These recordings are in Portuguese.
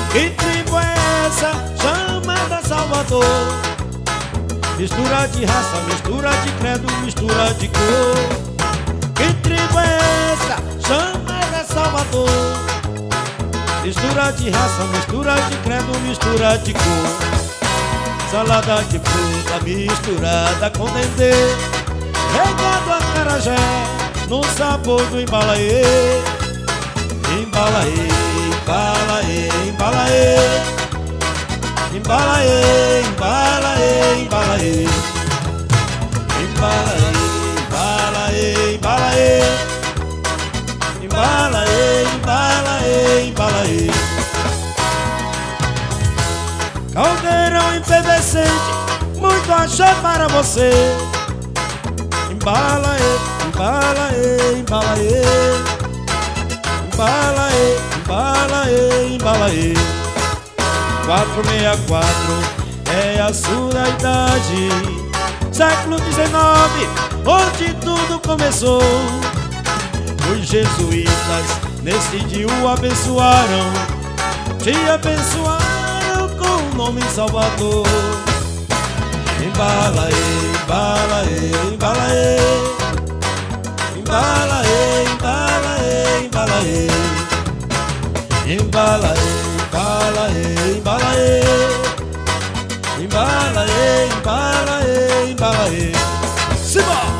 Que tribo é essa chamada Salvador? Mistura de raça, mistura de credo, mistura de cor. Que tribo é essa chamada Salvador? Mistura de raça, mistura de credo, mistura de cor. Salada de fruta misturada com dendê, regado a acarajé no sabor do embalaê. Embalaê, embalaê, embalaê. Embalaê, embalaê, embalaê. Embalaê, embalaê, embalaê. Embalaê, embalaê, embalaê. Caldeirão empedecente, muito axé para você. Embalaê, embalaê, embalaê. Embalaê, embalaê, embalaê. 464 é a sua idade. Século XIX, onde tudo começou. Os jesuítas nesse dia o abençoaram. Te abençoaram com o nome Salvador. Embalaê, embalaê, embalaê. Embalaê, embalaê, embalaê. Embalaê, embalaê, embalaê. Embalaê, embalaê, embalaê. Simbora!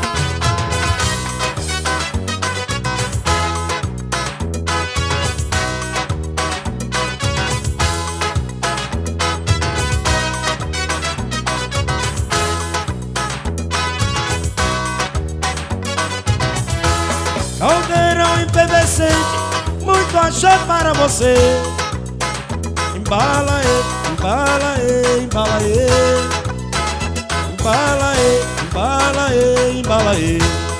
Caldeirão empedecente, muito axé para você. Embalaê, embalaê, embalaê. Embalaê, embalaê, embalaê.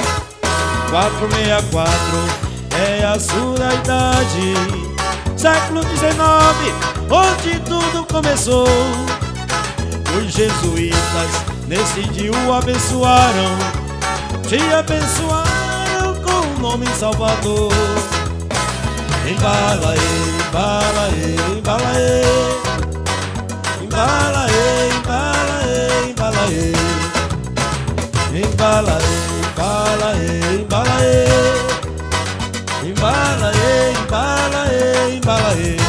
464 é a sua idade. Século XIX, onde tudo começou. Os jesuítas nesse dia o abençoaram. Te abençoaram com o nome Salvador. Embalaê, embalaê, embalaê. Embalaê, embalaê, embalaê. Embalaê, embalaê, embalaê. Embalaê, embalaê, embalaê.